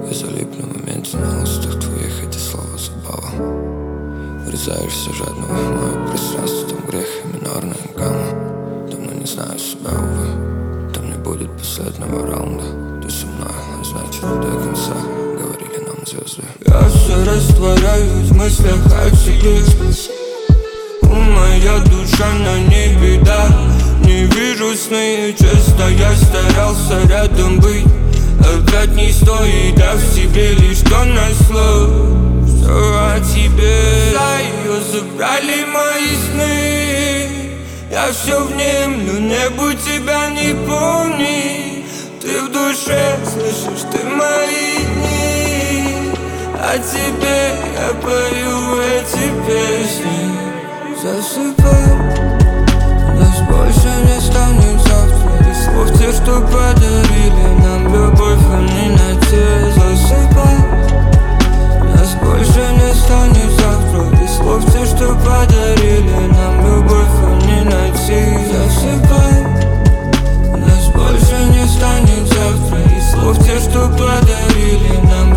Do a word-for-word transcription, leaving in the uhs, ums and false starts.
Я залипну в моменте, на устах твоих эти слова забава. Врезаешься жадно в мое пространство, там грех и минорная гамма. Давно не знаю себя, увы, там не будет последнего раунда. Ты со мной, а значит до конца, говорили нам звезды. Я все растворяюсь в мыслях о тебе. Моя душа на ней беда. Не вижу сны, честно я старался рядом быть. Опять не стоит, а в себе лишь тонна слов. Все о тебе. За ее забрали мои сны. Я все внемлю, небу тебя не помни. Ты в душе, слышишь, ты мои дни. О тебе я пою эти песни. Засыпай, нас больше не станет завтра. И слов те, что подарили нам любовь, а не найти. Засыпай, нас больше не станет завтра. И слов те, что подарили нам любовь, а не найти. Засыпай, нас больше не станет завтра. И слов те, что подарили нам